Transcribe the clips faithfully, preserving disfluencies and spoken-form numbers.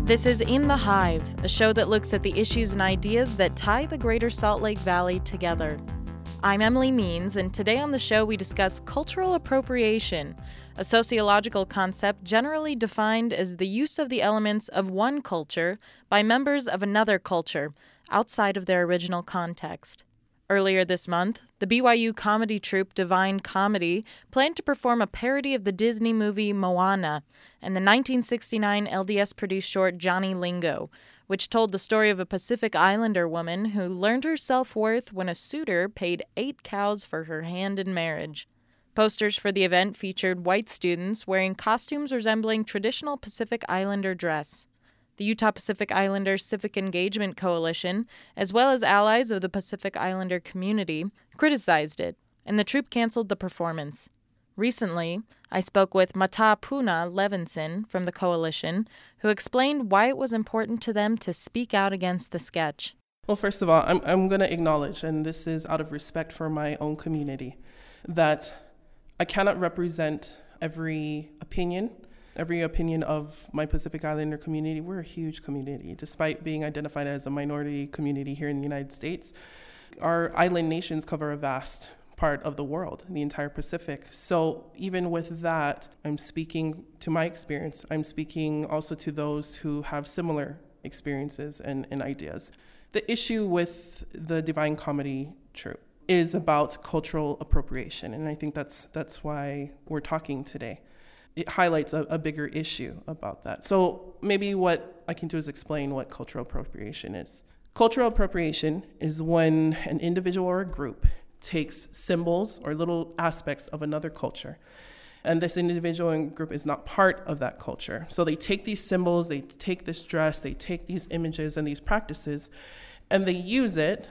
This is In the Hive, a show that looks at the issues and ideas that tie the greater Salt Lake Valley together. I'm Emily Means, and today on the show we discuss cultural appropriation, a sociological concept generally defined as the use of the elements of one culture by members of another culture outside of their original context. Earlier this month, the B Y U comedy troupe Divine Comedy planned to perform a parody of the Disney movie Moana and the nineteen sixty-nine L D S-produced short Johnny Lingo, which told the story of a Pacific Islander woman who learned her self-worth when a suitor paid eight cows for her hand in marriage. Posters for the event featured white students wearing costumes resembling traditional Pacific Islander dress. The Utah Pacific Islander Civic Engagement Coalition, as well as allies of the Pacific Islander community, criticized it, and the troupe canceled the performance. Recently, I spoke with Mata Puna Levinson from the coalition, who explained why it was important to them to speak out against the sketch. Well, first of all, I'm, I'm going to acknowledge, and this is out of respect for my own community, that I cannot represent every opinion Every opinion of my Pacific Islander community. We're a huge community. Despite being identified as a minority community here in the United States, our island nations cover a vast part of the world, the entire Pacific. So even with that, I'm speaking to my experience. I'm speaking also to those who have similar experiences and, and ideas. The issue with the Divine Comedy troupe is about cultural appropriation, and I think that's that's why we're talking today. It highlights a, a bigger issue about that. So maybe what I can do is explain what cultural appropriation is. Cultural appropriation is when an individual or a group takes symbols or little aspects of another culture, and this individual and group is not part of that culture. So they take these symbols, they take this dress, they take these images and these practices, and they use it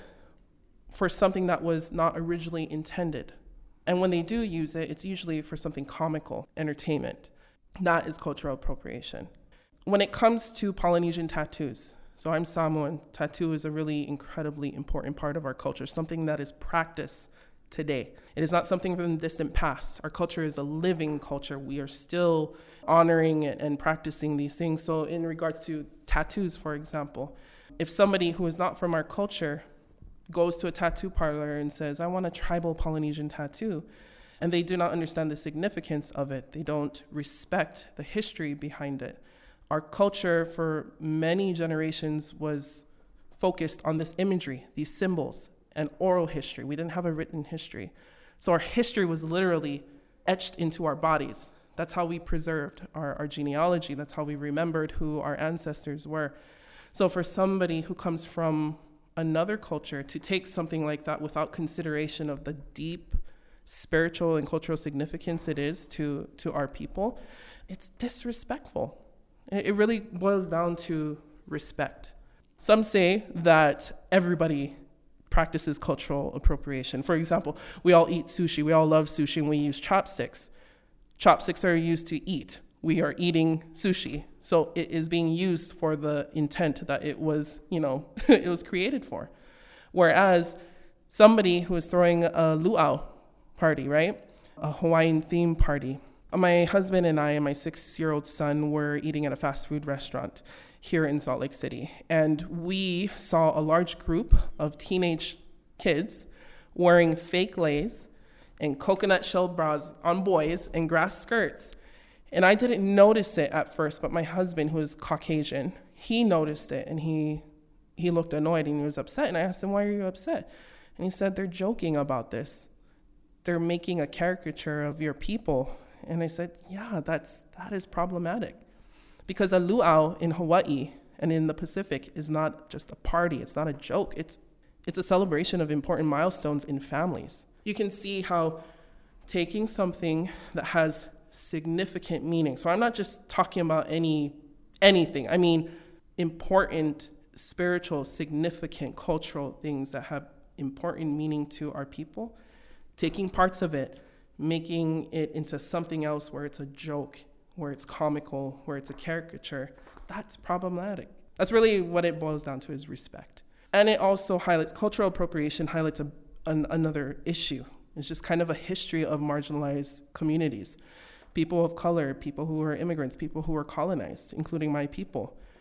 for something that was not originally intended. And when they do use it, it's usually for something comical, entertainment. That is cultural appropriation. When it comes to Polynesian tattoos, so I'm Samoan, tattoo is a really incredibly important part of our culture, something that is practiced today. It is not something from the distant past. Our culture is a living culture. We are still honoring it and practicing these things. So in regards to tattoos, for example, if somebody who is not from our culture goes to a tattoo parlor and says, I want a tribal Polynesian tattoo, and they do not understand the significance of it. They don't respect the history behind it. Our culture for many generations was focused on this imagery, these symbols, and oral history. We didn't have a written history. So our history was literally etched into our bodies. That's how we preserved our, our genealogy. That's how we remembered who our ancestors were. So for somebody who comes from another culture to take something like that without consideration of the deep spiritual and cultural significance it is to, to our people, it's disrespectful. It really boils down to respect. Some say that everybody practices cultural appropriation. For example, we all eat sushi. We all love sushi, and we use chopsticks. Chopsticks are used to eat. We are eating sushi. So it is being used for the intent that it was, you know, it was created for. Whereas somebody who is throwing a luau party, right? A Hawaiian theme party. My husband and I and my six-year-old son were eating at a fast food restaurant here in Salt Lake City. And we saw a large group of teenage kids wearing fake lace and coconut shell bras on boys and grass skirts. And I didn't notice it at first, but my husband, who is Caucasian, he noticed it, and he he looked annoyed and he was upset. And I asked him, why are you upset? And he said, they're joking about this. They're making a caricature of your people. And I said, yeah, that's that is problematic. Because a luau in Hawaii and in the Pacific is not just a party. It's not a joke. It's it's a celebration of important milestones in families. You can see how taking something that has significant meaning. So I'm not just talking about any anything. I mean important, spiritual, significant, cultural things that have important meaning to our people. Taking parts of it, making it into something else where it's a joke, where it's comical, where it's a caricature, that's problematic. That's really what it boils down to, is respect. And it also highlights, cultural appropriation highlights a, an, another issue. It's just kind of a history of marginalized communities. People of color, people who are immigrants, people who were colonized, including my people.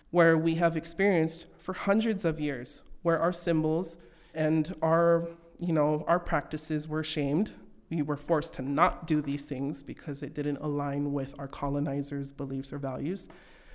where we have experienced for hundreds of years, where our symbols and our, you know, our practices were shamed. We were forced to not do these things because it didn't align with our colonizers' beliefs or values.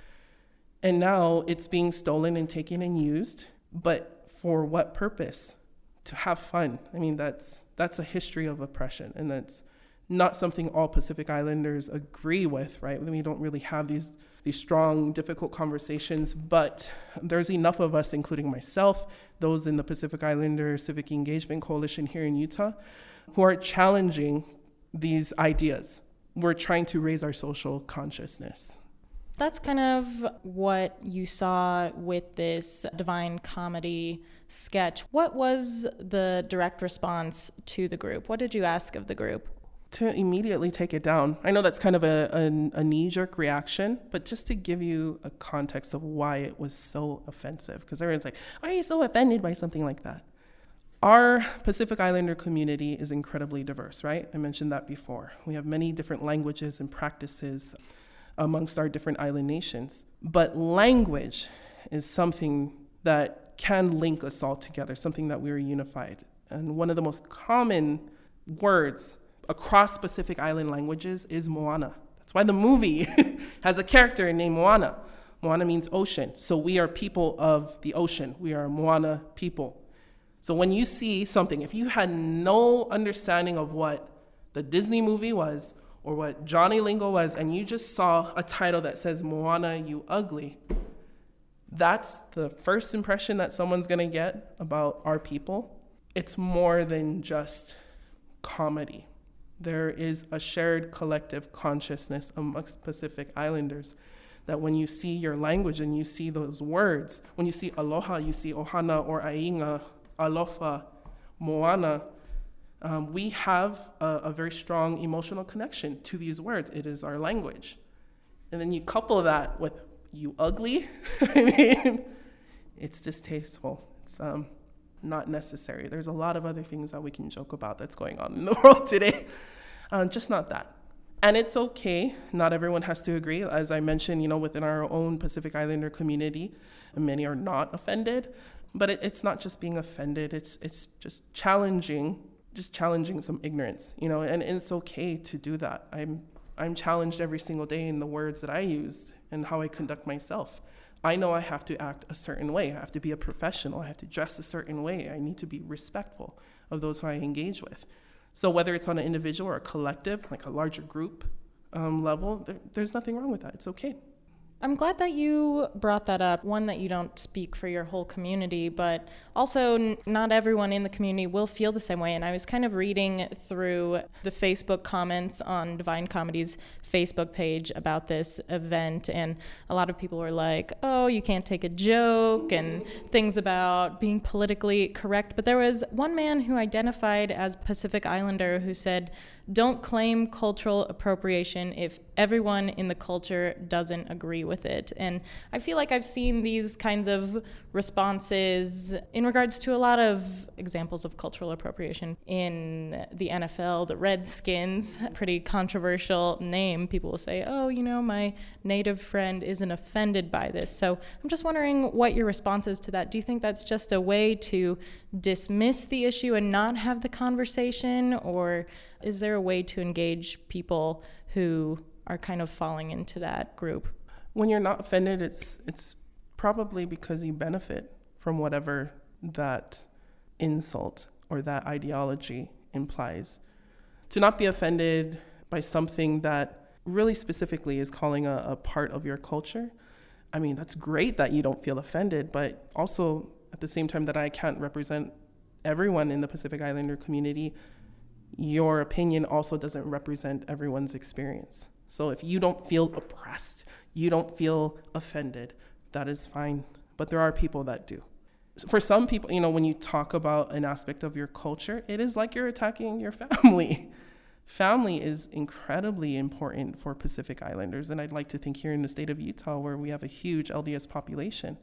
And now it's being stolen and taken and used, but for what purpose? To have fun. I mean, that's that's a history of oppression, and that's not something all Pacific Islanders agree with, right? We don't really have these these strong, difficult conversations, but there's enough of us, including myself, those in the Pacific Islander Civic Engagement Coalition here in Utah, who are challenging these ideas. We're trying to raise our social consciousness. That's kind of what you saw with this Divine Comedy sketch. What was the direct response to the group? What did you ask of the group? To immediately take it down. I know that's kind of a, a, a knee-jerk reaction, but just to give you a context of why it was so offensive, because everyone's like, why are you so offended by something like that? Our Pacific Islander community is incredibly diverse, right? I mentioned that before. We have many different languages and practices amongst our different island nations, but language is something that can link us all together, something that we are unified. And one of the most common words across Pacific Island languages is Moana. That's why the movie has a character named Moana. Moana means ocean. So we are people of the ocean. We are Moana people. So when you see something, if you had no understanding of what the Disney movie was or what Johnny Lingo was, and you just saw a title that says Moana, you ugly, that's the first impression that someone's gonna get about our people. It's more than just comedy. There is a shared collective consciousness amongst Pacific Islanders that when you see your language and you see those words, when you see aloha, you see ohana or ainga, alofa, moana, um, we have a, a very strong emotional connection to these words. It is our language. And then you couple that with you ugly, I mean, it's distasteful. It's um, not necessary. There's a lot of other things that we can joke about that's going on in the world today. Um, just not that. And it's okay. Not everyone has to agree. As I mentioned, you know, within our own Pacific Islander community, many are not offended. But it, it's not just being offended. It's it's just challenging, just challenging some ignorance, you know. And, and it's okay to do that. I'm I'm challenged every single day in the words that I used and how I conduct myself. I know I have to act a certain way. I have to be a professional. I have to dress a certain way. I need to be respectful of those who I engage with. So whether it's on an individual or a collective, like a larger group um, level, there, there's nothing wrong with that. It's okay. I'm glad that you brought that up. One, that you don't speak for your whole community, but also n- not everyone in the community will feel the same way. And I was kind of reading through the Facebook comments on Divine Comedy's Facebook page about this event, and a lot of people were like, oh, you can't take a joke, and things about being politically correct. But there was one man who identified as Pacific Islander who said, don't claim cultural appropriation if everyone in the culture doesn't agree with it. And I feel like I've seen these kinds of responses in regards to a lot of examples of cultural appropriation in the N F L. The Redskins, pretty controversial name. People will say, oh, you know, my native friend isn't offended by this. So I'm just wondering what your response is to that. Do you think that's just a way to dismiss the issue and not have the conversation? Or is there a way to engage people who are kind of falling into that group? When you're not offended, it's it's probably because you benefit from whatever that insult or that ideology implies. To not be offended by something that really specifically is calling a, a part of your culture, I mean, that's great that you don't feel offended, but also at the same time that I can't represent everyone in the Pacific Islander community, your opinion also doesn't represent everyone's experience. So if you don't feel oppressed, you don't feel offended, that is fine. But there are people that do. For some people, you know, when you talk about an aspect of your culture, it is like you're attacking your family. Family is incredibly important for Pacific Islanders, and I'd like to think here in the state of Utah, where we have a huge L D S population,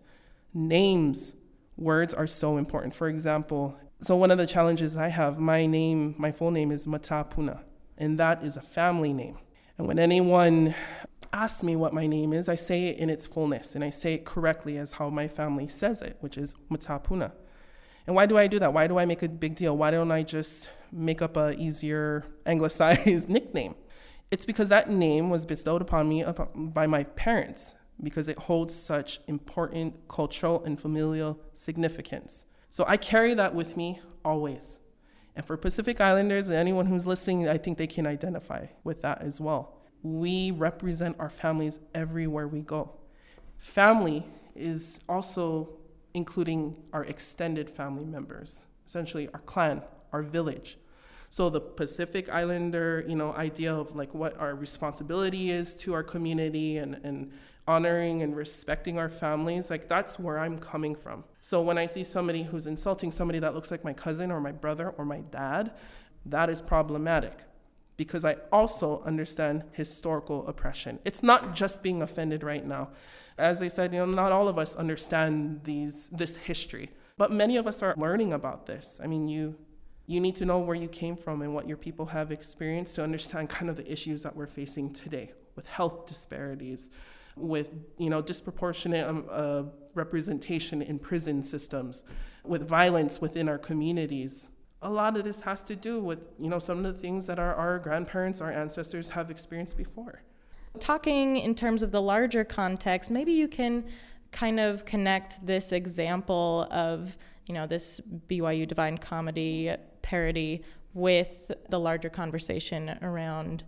names, words are so important. For example, so one of the challenges I have, my name, my full name is Matapuna, and that is a family name. And when anyone ask me what my name is, I say it in its fullness, and I say it correctly as how my family says it, which is Mutapuna. And why do I do that? Why do I make a big deal? Why don't I just make up a easier anglicized nickname? It's because that name was bestowed upon me by my parents, because it holds such important cultural and familial significance. So I carry that with me always. And for Pacific Islanders and anyone who's listening, I think they can identify with that as well. We represent our families everywhere we go. Family is also including our extended family members, essentially our clan, our village. So the Pacific Islander, you know, idea of like what our responsibility is to our community and, and honoring and respecting our families, like that's where I'm coming from. So when I see somebody who's insulting somebody that looks like my cousin or my brother or my dad, that is problematic, because I also understand historical oppression. It's not just being offended right now. As I said, you know, not all of us understand these this history, but many of us are learning about this. I mean, you you need to know where you came from and what your people have experienced to understand kind of the issues that we're facing today with health disparities, with, you know, disproportionate um, uh, representation in prison systems, with violence within our communities. A lot of this has to do with, you know, some of the things that our, our grandparents, our ancestors have experienced before. Talking in terms of the larger context, maybe you can kind of connect this example of, you know, this B Y U Divine Comedy parody with the larger conversation around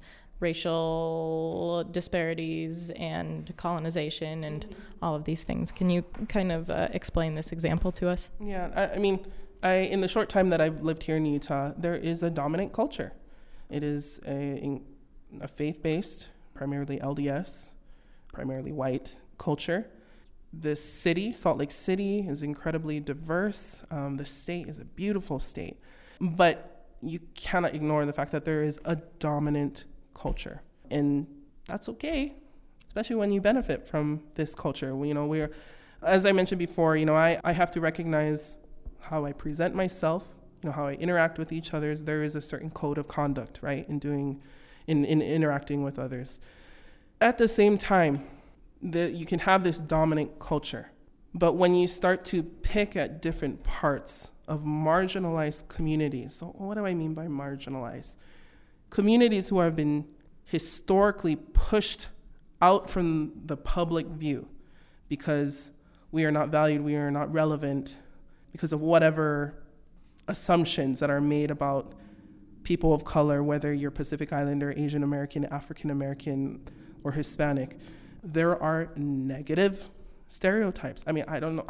racial disparities and colonization and all of these things. Can you kind of uh, explain this example to us? Yeah, I, I mean, I, in the short time that I've lived here in Utah, there is a dominant culture. It is a, a faith-based, primarily L D S, primarily white culture. This city, Salt Lake City, is incredibly diverse. Um, the state is a beautiful state. But you cannot ignore the fact that there is a dominant culture. And that's okay, especially when you benefit from this culture. We, you know, we're, as I mentioned before, you know, I, I have to recognize how I present myself, you know, how I interact with each other. There is a certain code of conduct, right, in doing, in, in interacting with others. At the same time, the, you can have this dominant culture, but when you start to pick at different parts of marginalized communities, so what do I mean by marginalized? Communities who have been historically pushed out from the public view because we are not valued, we are not relevant, because of whatever assumptions that are made about people of color, whether you're Pacific Islander, Asian American, African American, or Hispanic. There are negative stereotypes. I mean, I don't know.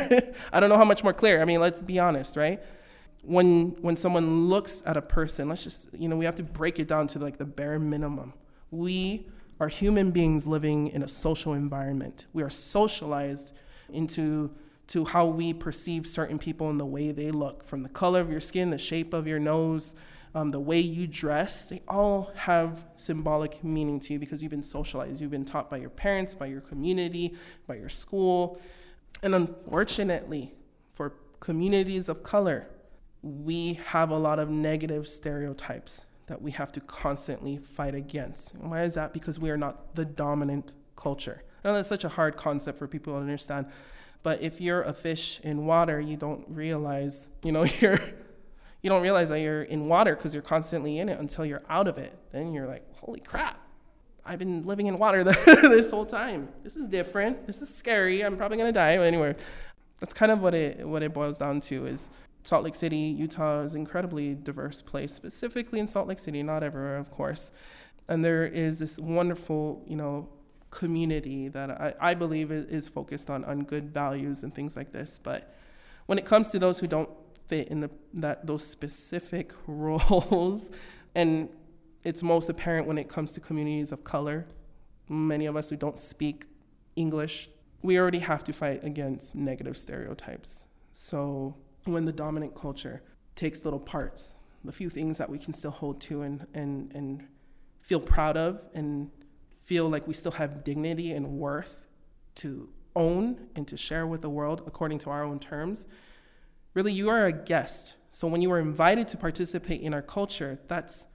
I don't know how much more clear. I mean, let's be honest, right? When when someone looks at a person, let's just, you know, we have to break it down to like the bare minimum. We are human beings living in a social environment. We are socialized into to how we perceive certain people and the way they look, from the color of your skin, the shape of your nose, um, the way you dress. They all have symbolic meaning to you because you've been socialized. You've been taught by your parents, by your community, by your school. And unfortunately, for communities of color, we have a lot of negative stereotypes that we have to constantly fight against. And why is that? Because we are not the dominant culture. I know that's such a hard concept for people to understand, but if you're a fish in water, you don't realize, you know, you're, you don't realize that you're in water because you're constantly in it until you're out of it. Then you're like, holy crap, I've been living in water this whole time. This is different. This is scary. I'm probably gonna die. But anyway, that's kind of what it what it boils down to. Is Salt Lake City, Utah is an incredibly diverse place, specifically in Salt Lake City, not everywhere, of course. And there is this wonderful, you know, community that I, I believe is focused on, on good values and things like this. But when it comes to those who don't fit in the that those specific roles, and it's most apparent when it comes to communities of color, many of us who don't speak English, we already have to fight against negative stereotypes. So when the dominant culture takes little parts, the few things that we can still hold to and and and feel proud of and feel like we still have dignity and worth to own and to share with the world according to our own terms, really you are a guest. So when you are invited to participate in our culture, that's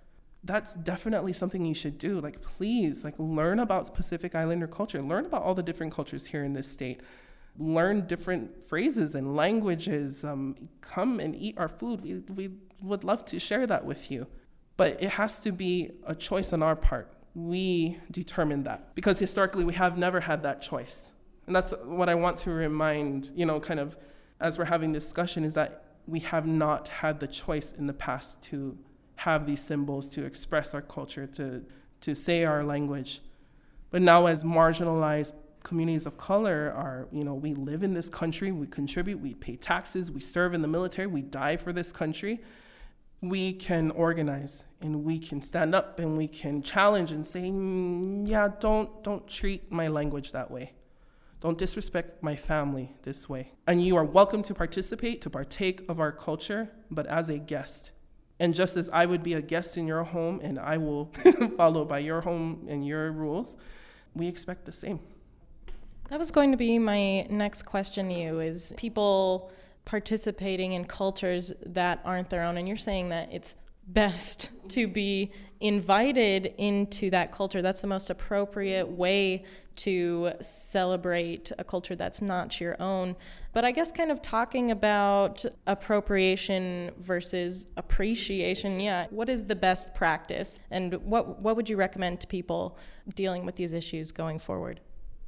that's definitely something you should do. Like, please, like, learn about Pacific Islander culture. Learn about all the different cultures here in this state. Learn different phrases and languages. Um, come and eat our food. We, we would love to share that with you. But it has to be a choice on our part. We determine that. Because historically, we have never had that choice. And that's what I want to remind, you know, kind of as we're having discussion, is that we have not had the choice in the past to have these symbols, to express our culture, to to say our language. But now, as marginalized communities of color are, you know, we live in this country, we contribute, we pay taxes, we serve in the military, we die for this country, we can organize and we can stand up and we can challenge and say, mm, yeah, don't don't treat my language that way. Don't disrespect my family this way. And you are welcome to participate, to partake of our culture, but as a guest. And just as I would be a guest in your home and I will follow by your home and your rules, we expect the same. That was going to be my next question to you, is people participating in cultures that aren't their own. And you're saying that it's best to be invited into that culture. That's the most appropriate way to celebrate a culture that's not your own. But I guess kind of talking about appropriation versus appreciation, yeah, what is the best practice? And what what would you recommend to people dealing with these issues going forward?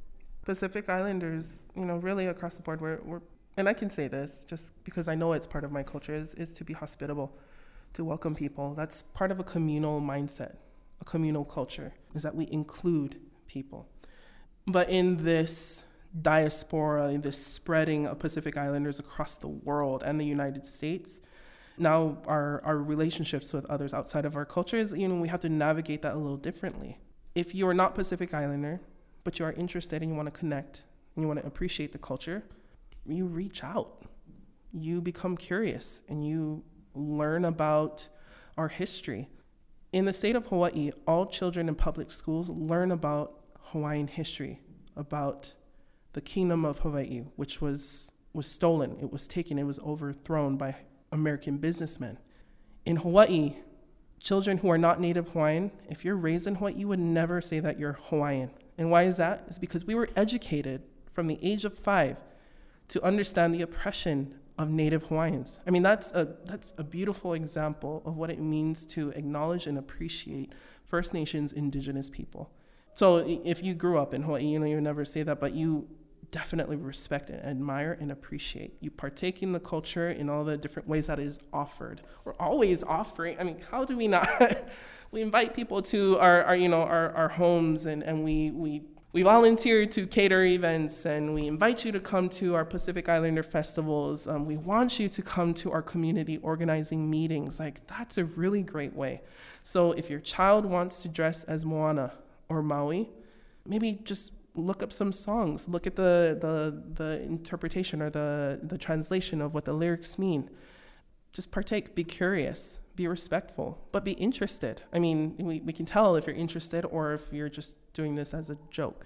Pacific Islanders, you know, really across the board, we're, we're and I can say this just because I know it's part of my culture, is, is to be hospitable, to welcome people. That's part of a communal mindset, a communal culture, is that we include people. But in this diaspora, in this spreading of Pacific Islanders across the world and the United States, now our, our relationships with others outside of our cultures, you know, we have to navigate that a little differently. If you are not Pacific Islander, but you are interested and you want to connect and you want to appreciate the culture, you reach out. You become curious and you learn about our history. In the state of Hawaii, all children in public schools learn about Hawaiian history, about the Kingdom of Hawaii, which was, was stolen, it was taken, it was overthrown by American businessmen. In Hawaii, children who are not native Hawaiian, if you're raised in Hawaii, you would never say that you're Hawaiian. And why is that? It's because we were educated from the age of five to understand the oppression of Native Hawaiians. I mean, that's a that's a beautiful example of what it means to acknowledge and appreciate First Nations Indigenous people. So if you grew up in Hawaii, you know, you never say that, but you definitely respect and admire and appreciate. You partake in the culture in all the different ways that is offered. We're always offering. I mean, how do we not? We invite people to our, our you know, our, our homes, and, and we we We volunteer to cater events, and we invite you to come to our Pacific Islander festivals. Um, we want you to come to our community organizing meetings. Like, that's a really great way. So if your child wants to dress as Moana or Maui, maybe just look up some songs. Look at the the, the interpretation or the, the translation of what the lyrics mean. Just partake, be curious, be respectful, but be interested. I mean, we, we can tell if you're interested or if you're just doing this as a joke.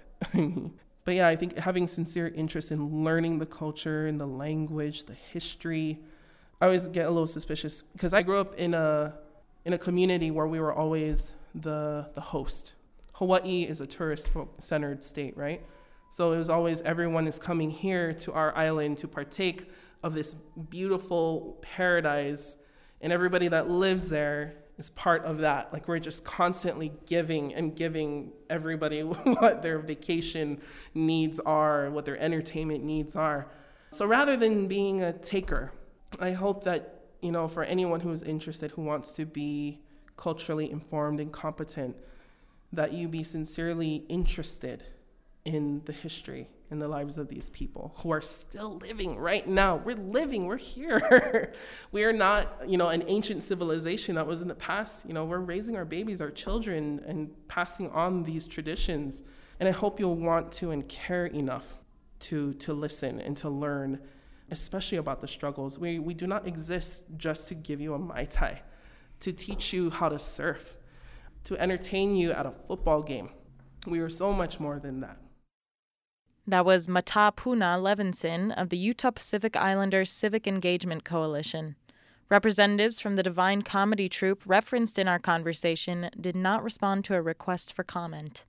But yeah, I think having sincere interest in learning the culture and the language, the history, I always get a little suspicious because I grew up in a in a community where we were always the the host. Hawaii is a tourist-centered state, right? So it was always everyone is coming here to our island to partake of this beautiful paradise, and everybody that lives there is part of that. Like, we're just constantly giving and giving everybody what their vacation needs are, what their entertainment needs are. So rather than being a taker, I hope that, you know, for anyone who is interested, who wants to be culturally informed and competent, that you be sincerely interested in the history in the lives of these people who are still living right now. We're living, we're here. We are not, you know, an ancient civilization that was in the past. You know, we're raising our babies, our children, and passing on these traditions. And I hope you'll want to and care enough to to listen and to learn, especially about the struggles. We we do not exist just to give you a Mai Tai, to teach you how to surf, to entertain you at a football game. We are so much more than that. That was Matapuna Levinson of the Utah Pacific Islanders Civic Engagement Coalition. Representatives from the Divine Comedy Troupe referenced in our conversation did not respond to a request for comment.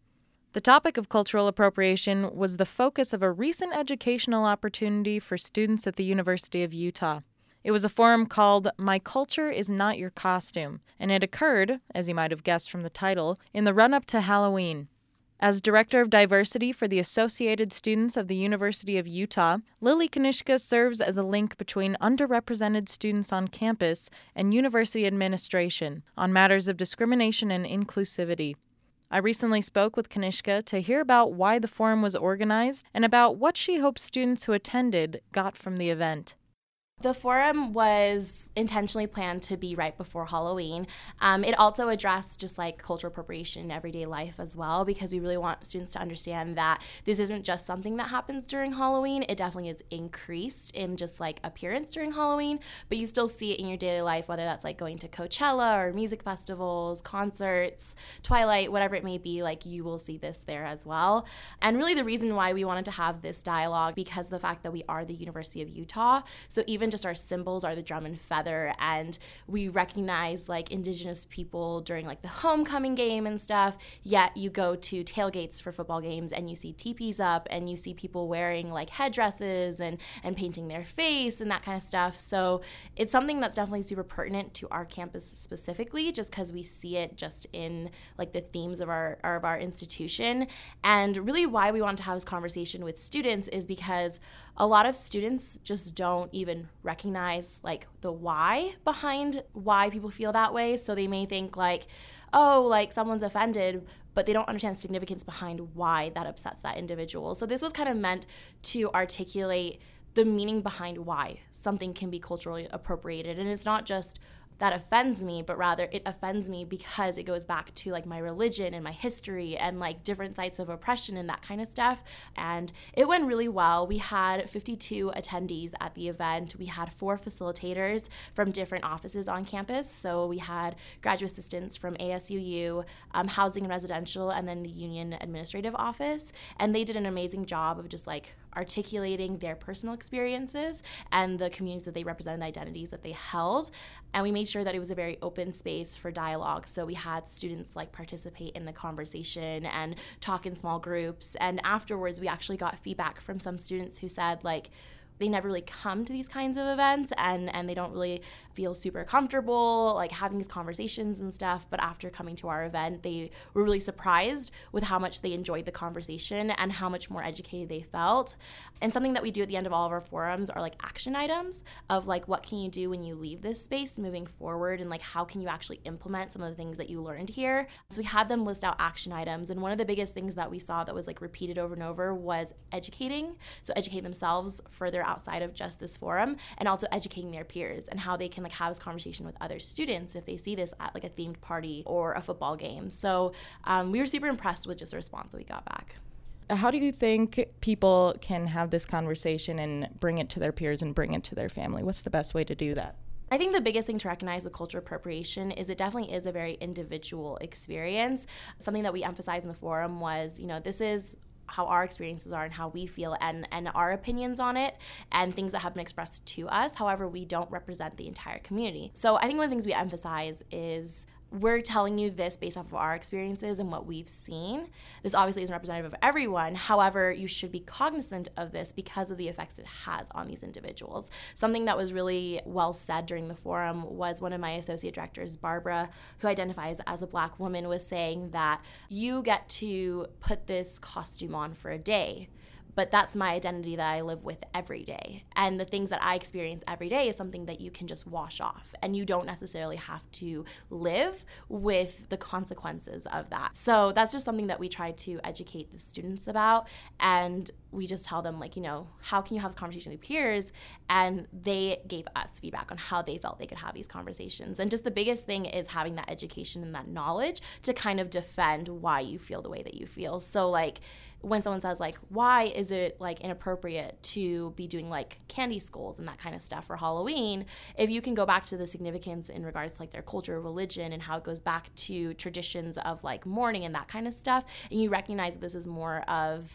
The topic of cultural appropriation was the focus of a recent educational opportunity for students at the University of Utah. It was a forum called My Culture is Not Your Costume, and it occurred, as you might have guessed from the title, in the run-up to Halloween. As Director of Diversity for the Associated Students of the University of Utah, Lily Kanishka serves as a link between underrepresented students on campus and university administration on matters of discrimination and inclusivity. I recently spoke with Kanishka to hear about why the forum was organized and about what she hopes students who attended got from the event. The forum was intentionally planned to be right before Halloween. Um, it also addressed just like cultural appropriation in everyday life as well, because we really want students to understand that this isn't just something that happens during Halloween. It definitely is increased in just like appearance during Halloween, but you still see it in your daily life, whether that's like going to Coachella or music festivals, concerts, Twilight, whatever it may be, like you will see this there as well. And really the reason why we wanted to have this dialogue, because of the fact that we are the University of Utah, so even just our symbols are the drum and feather, and we recognize like Indigenous people during like the homecoming game and stuff, yet you go to tailgates for football games and you see teepees up and you see people wearing like headdresses and, and painting their face and that kind of stuff. So it's something that's definitely super pertinent to our campus specifically, just because we see it just in like the themes of our, of our institution. And really why we want to have this conversation with students is because a lot of students just don't even recognize like the why behind why people feel that way. So they may think like, oh, like someone's offended, but they don't understand the significance behind why that upsets that individual. So this was kind of meant to articulate the meaning behind why something can be culturally appropriated. And it's not just that offends me, but rather it offends me because it goes back to like my religion and my history and like different sites of oppression and that kind of stuff. And it went really well. We had fifty-two attendees at the event. We had four facilitators from different offices on campus. So we had graduate assistants from A S U U, um, Housing and Residential, and then the Union Administrative Office. And they did an amazing job of just like articulating their personal experiences and the communities that they represented, the identities that they held. And we made sure that it was a very open space for dialogue. So we had students like participate in the conversation and talk in small groups. And afterwards, we actually got feedback from some students who said like, they never really come to these kinds of events and, and they don't really feel super comfortable like having these conversations and stuff. But after coming to our event, they were really surprised with how much they enjoyed the conversation and how much more educated they felt. And something that we do at the end of all of our forums are like action items of like, what can you do when you leave this space moving forward, and like how can you actually implement some of the things that you learned here. So we had them list out action items, and one of the biggest things that we saw that was like repeated over and over was educating. So educate themselves further outside of just this forum, and also educating their peers and how they can like have this conversation with other students if they see this at like a themed party or a football game. So um, we were super impressed with just the response that we got back. How do you think people can have this conversation and bring it to their peers and bring it to their family? What's the best way to do that? I think the biggest thing to recognize with cultural appropriation is it definitely is a very individual experience. Something that we emphasized in the forum was, you know, this is how our experiences are and how we feel and, and our opinions on it and things that have been expressed to us. However, we don't represent the entire community. So I think one of the things we emphasize is we're telling you this based off of our experiences and what we've seen. This obviously isn't representative of everyone. However, you should be cognizant of this because of the effects it has on these individuals. Something that was really well said during the forum was one of my associate directors, Barbara, who identifies as a Black woman, was saying that you get to put this costume on for a day, but that's my identity that I live with every day. And the things that I experience every day is something that you can just wash off. And you don't necessarily have to live with the consequences of that. So that's just something that we try to educate the students about. And we just tell them, like, you know, how can you have this conversation with peers? And they gave us feedback on how they felt they could have these conversations. And just the biggest thing is having that education and that knowledge to kind of defend why you feel the way that you feel. So, like, when someone says, like, why is it, like, inappropriate to be doing, like, candy skulls and that kind of stuff for Halloween, if you can go back to the significance in regards to, like, their culture, religion, and how it goes back to traditions of, like, mourning and that kind of stuff, and you recognize that this is more of,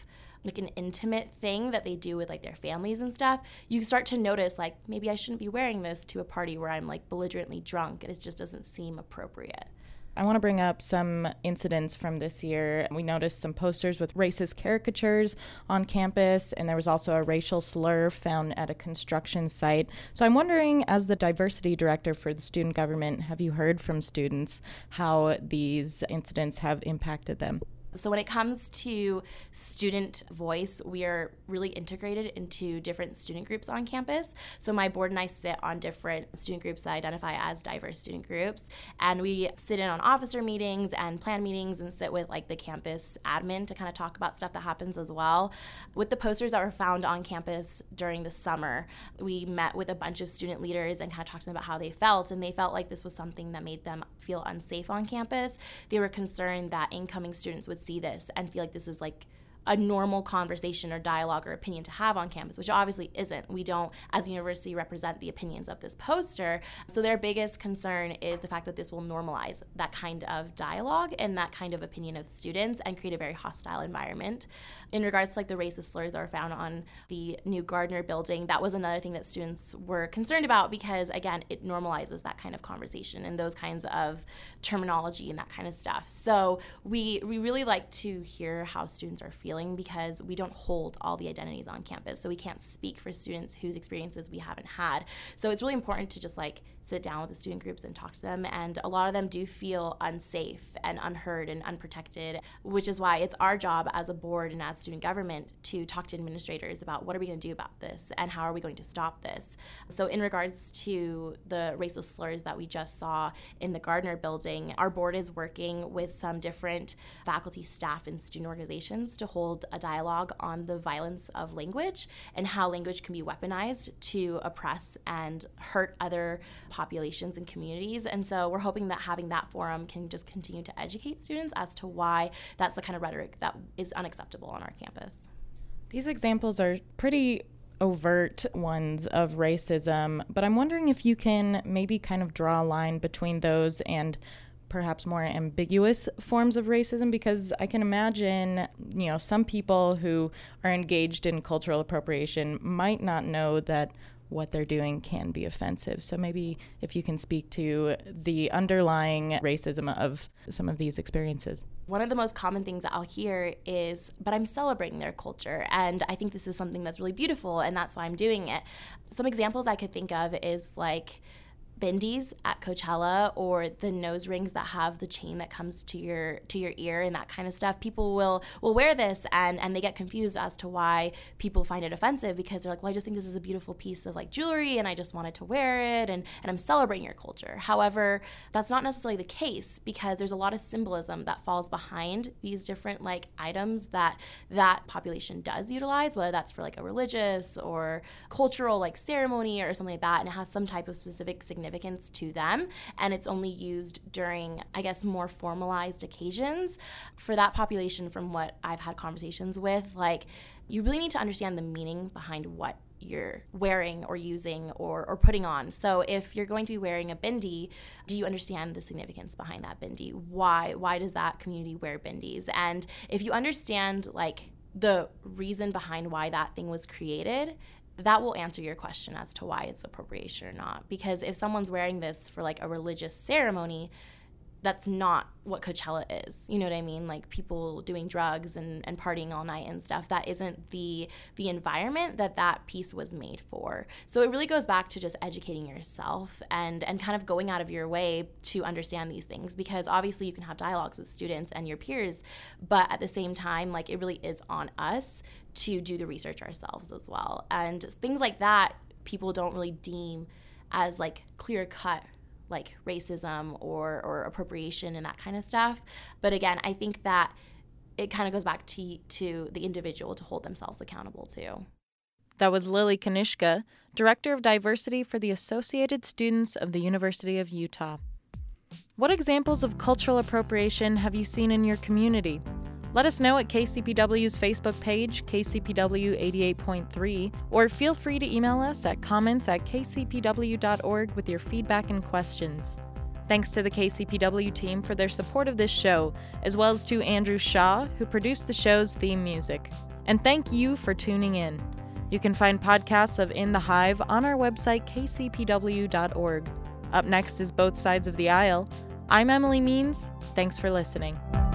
like an intimate thing that they do with like their families and stuff, you start to notice like maybe I shouldn't be wearing this to a party where I'm like belligerently drunk. It just doesn't seem appropriate. I want to bring up some incidents from this year. We noticed some posters with racist caricatures on campus, and there was also a racial slur found at a construction site. So I'm wondering, as the diversity director for the student government, have you heard from students how these incidents have impacted them? So when it comes to student voice, we are really integrated into different student groups on campus. So my board and I sit on different student groups that identify as diverse student groups, and we sit in on officer meetings and plan meetings and sit with like the campus admin to kind of talk about stuff that happens as well. With the posters that were found on campus during the summer, we met with a bunch of student leaders and kind of talked to them about how they felt, and they felt like this was something that made them feel unsafe on campus. They were concerned that incoming students would see this and feel like this is like a normal conversation or dialogue or opinion to have on campus, which obviously isn't. We don't, as a university, represent the opinions of this poster. So their biggest concern is the fact that this will normalize that kind of dialogue and that kind of opinion of students and create a very hostile environment. In regards to like the racist slurs that were found on the new Gardner building, that was another thing that students were concerned about because, again, it normalizes that kind of conversation and those kinds of terminology and that kind of stuff. So we we really like to hear how students are feeling, because we don't hold all the identities on campus, so we can't speak for students whose experiences we haven't had. So it's really important to just like sit down with the student groups and talk to them, and a lot of them do feel unsafe and unheard and unprotected, which is why it's our job as a board and as student government to talk to administrators about what are we going to do about this and how are we going to stop this. So in regards to the racist slurs that we just saw in the Gardner building, our board is working with some different faculty, staff, and student organizations to hold a dialogue on the violence of language and how language can be weaponized to oppress and hurt other populations and communities. And so we're hoping that having that forum can just continue to educate students as to why that's the kind of rhetoric that is unacceptable on our campus. These examples are pretty overt ones of racism, but I'm wondering if you can maybe kind of draw a line between those and perhaps more ambiguous forms of racism, because I can imagine, you know, some people who are engaged in cultural appropriation might not know that what they're doing can be offensive. So maybe if you can speak to the underlying racism of some of these experiences. One of the most common things that I'll hear is, but I'm celebrating their culture, and I think this is something that's really beautiful, and that's why I'm doing it. Some examples I could think of is like bindis at Coachella, or the nose rings that have the chain that comes to your to your ear and that kind of stuff. People will will wear this and and they get confused as to why people find it offensive, because they're like, well, I just think this is a beautiful piece of like jewelry and I just wanted to wear it and, and I'm celebrating your culture. However, that's not necessarily the case, because there's a lot of symbolism that falls behind these different like items that that population does utilize, whether that's for like a religious or cultural like ceremony or something like that, and it has some type of specific significance significance to them, and it's only used during, I guess, more formalized occasions. For that population, from what I've had conversations with, like, you really need to understand the meaning behind what you're wearing or using or, or putting on. So if you're going to be wearing a bindi, do you understand the significance behind that bindi? Why why does that community wear bindis? And if you understand like the reason behind why that thing was created, that will answer your question as to why it's appropriation or not. Because if someone's wearing this for like a religious ceremony, that's not what Coachella is. You know what I mean? Like people doing drugs and, and partying all night and stuff. That isn't the the environment that that piece was made for. So it really goes back to just educating yourself and, and kind of going out of your way to understand these things, because obviously you can have dialogues with students and your peers, but at the same time, like it really is on us to do the research ourselves as well. And things like that, people don't really deem as like clear cut like racism or, or appropriation and that kind of stuff. But again, I think that it kind of goes back to, to the individual to hold themselves accountable too. That was Lily Kanishka, Director of Diversity for the Associated Students of the University of Utah. What examples of cultural appropriation have you seen in your community? Let us know at K C P W's Facebook page, K C P W eighty-eight point three, or feel free to email us at comments at k c p w dot org with your feedback and questions. Thanks to the K C P W team for their support of this show, as well as to Andrew Shaw, who produced the show's theme music. And thank you for tuning in. You can find podcasts of In the Hive on our website, k c p w dot org. Up next is Both Sides of the Aisle. I'm Emily Means. Thanks for listening.